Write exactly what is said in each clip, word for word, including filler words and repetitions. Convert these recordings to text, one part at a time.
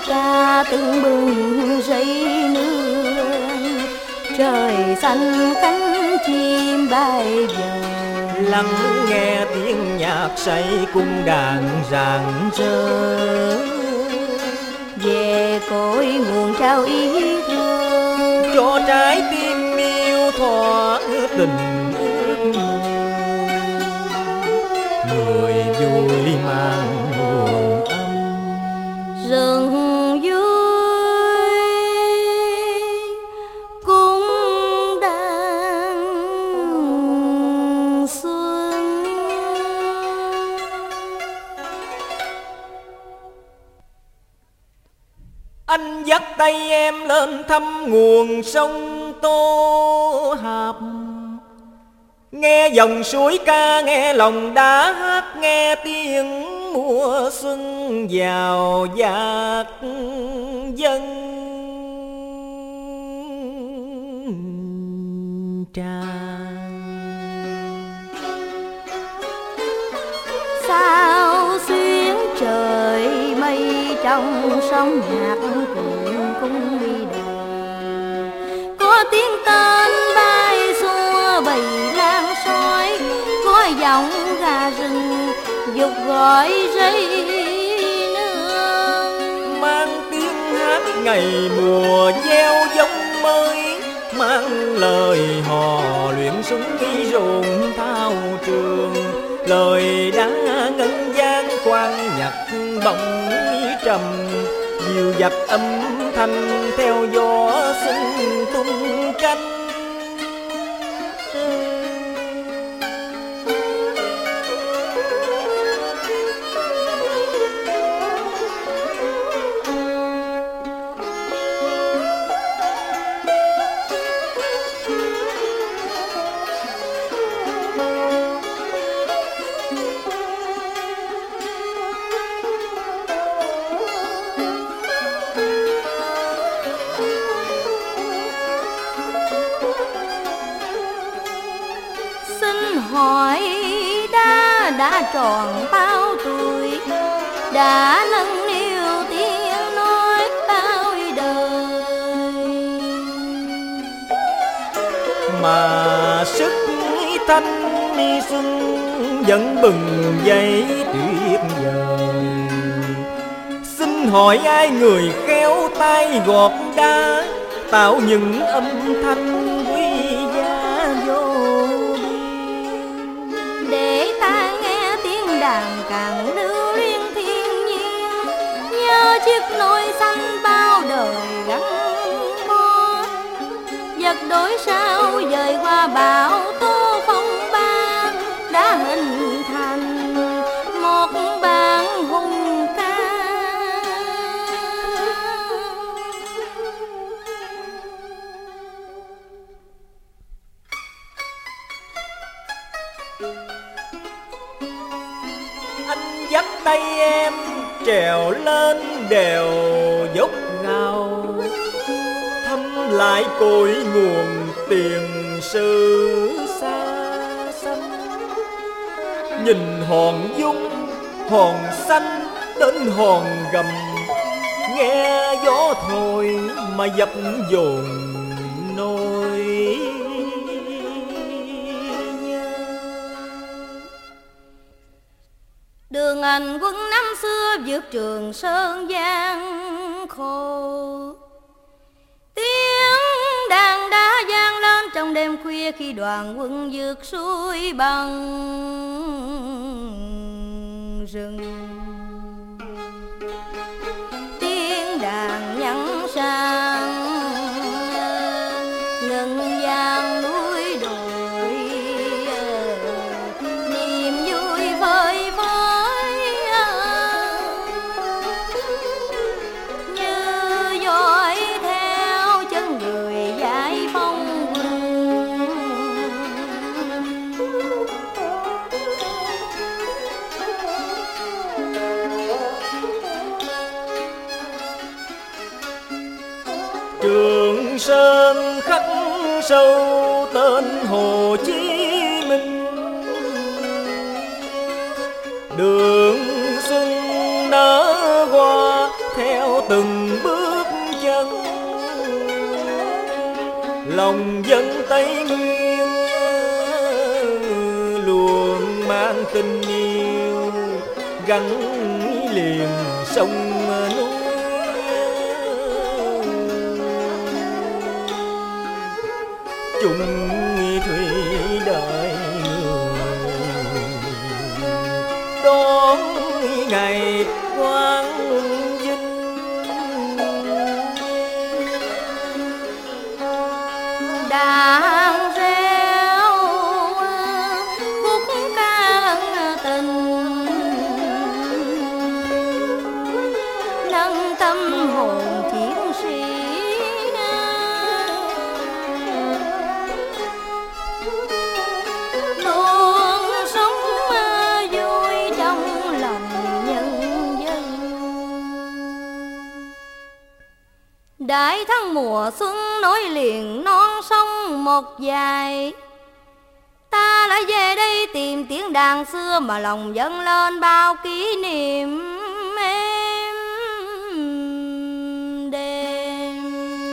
ca từng bừng dây nương, trời xanh cánh chim bay giờ. Lắng nghe tiếng nhạc say cung đàn rạng rỡ, về cội nguồn trao ý thương, cho trái tim yêu thỏa tình ước mơ. Người vui mang nguồn âm rừng vui cũng đang xuân. anh dắt tay em lên thăm nguồn sông Tô Hạp, nghe dòng suối ca, nghe lòng đá hát, nghe tiếng mùa xuân vào dạt dân tràn. Sao xuyến trời mây trong sông nhạc cùng cung đi đời, có tiếng tên bay xua bầy lan sói, có giọng gà rừng dục gọi rây nương, mang tiếng hát ngày mùa gieo giống mới, mang lời hò luyện súng nghi rộn thao trường, lời đá ngân gian quan nhạc bỗng trầm, dịu dặt âm thanh theo gió xuân tung cánh. hỏi đã đã tròn bao tuổi, đã nâng niu tiếng nói bao đời, mà sức thanh xuân vẫn bừng dậy tuyệt vời. Xin hỏi ai người khéo tay gọt đá, tạo những âm thanh quý giá vô biên, để ta nghe tiếng đàn càng lưu liên thiên nhiên, nhớ chiếc nôi xanh bao đời gắn bó, vật đổi sao dời qua bão tố phong ba, đã hình thành một bản hùng ca. Anh dắt tay em trèo lên đèo dốc ngao, thăm lại cội nguồn tiền sử xa xăm. Nhìn hòn dung hòn xanh đến hòn gầm, nghe gió thổi mà dập dồn nỗi nhớ. Đường hành quân năm xưa vượt Trường Sơn gian khổ, tiếng đàn đã vang lên trong đêm khuya khi đoàn quân vượt suối bằng rừng. Tiếng đàn nhắn sang ngân vang núi đồi, niềm vui vơi vơi như dõi theo chân người giải phóng quân. Trường Sơn khắc sâu tên Hồ Chí Minh, đường xuân nở hoa theo từng bước chân. Lòng dân Tây Nguyên luôn mang tình yêu gắn liền sông núi. Chung thủy đợi người đón ngày quang vinh. Đàn reo khúc ca ân tình, nâng tâm hồn chiến sĩ. Luôn sống vui trong lòng nhân dân. Đại thắng mùa xuân nối liền non sông một dài, ta lại về đây tìm tiếng đàn xưa mà lòng dâng lên bao kỷ niệm êm đềm.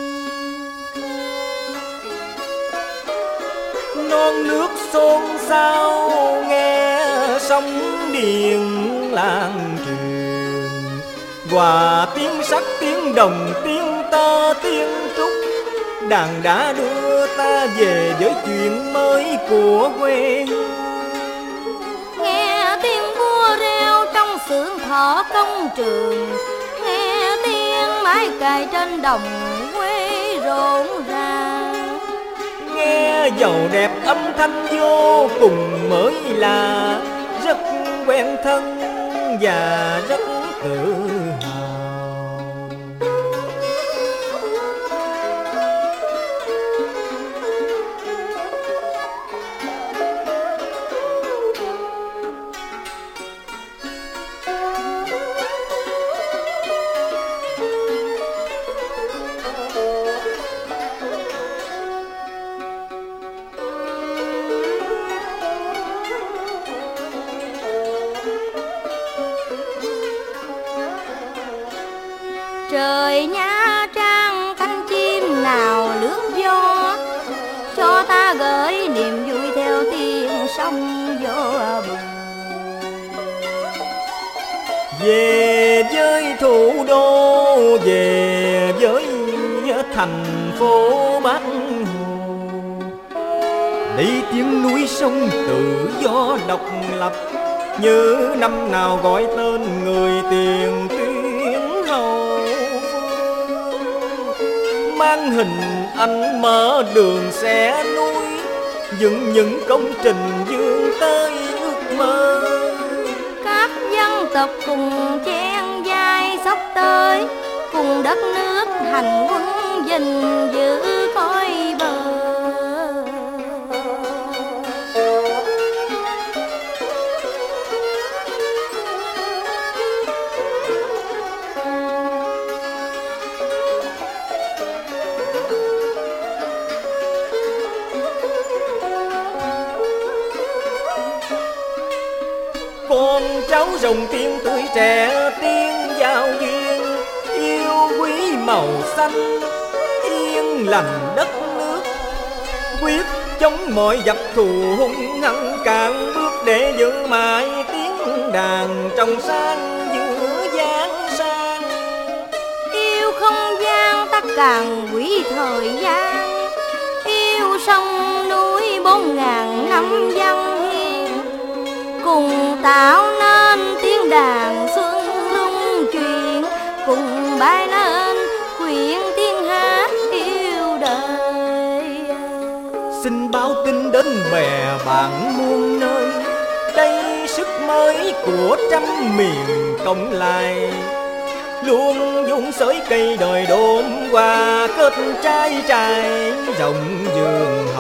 Non nước xôn xao nghe sóng điện lan truyền, hòa tiếng sắt tiếng đồng tiếng tơ tiếng trúc. Đàn đã đưa ta về với chuyện mới của quê hương. Nghe tiếng vua reo trong xưởng thọ công trường, nghe tiếng mái cài trên đồng quê rộn ràng. Nghe dầu đẹp âm thanh vô cùng mới lạ, rất quen thân và rất tự hào. Trời Nha Trang cánh chim nào lướt gió, cho ta gửi niềm vui theo tiếng sông vô bờ. Về với thủ đô, về với thành phố Bắc Hồ, đi tiếng núi sông tự do độc lập, như năm nào gọi tên người tiền tuyến hầu. Mang hình ảnh mở đường xe núi, dựng những công trình vươn tới ước mơ. Các dân tộc cùng chen vai sắp tới, cùng đất nước hành quân gìn giữ coi bờ. Con cháu dòng tiên tuổi trẻ tiên giao duyên, yêu quý màu xanh yên lành đất nước, quyết chống mọi giặc thù hung hăng cạn bước để giữ mãi tiếng đàn trong sáng giữa giang sang. Yêu không gian ta càng quý thời gian, yêu sông núi bốn ngàn năm văn hiến, cùng tạo nên tiếng đàn xuân rung truyền, cùng bay lên quyện tiếng hát yêu đời. Xin báo tin đến bè bạn muôn nơi, đây sức mới của trăm miền cộng lại, luôn dung sới cây đời đốm hoa kết trái trái rộng vườn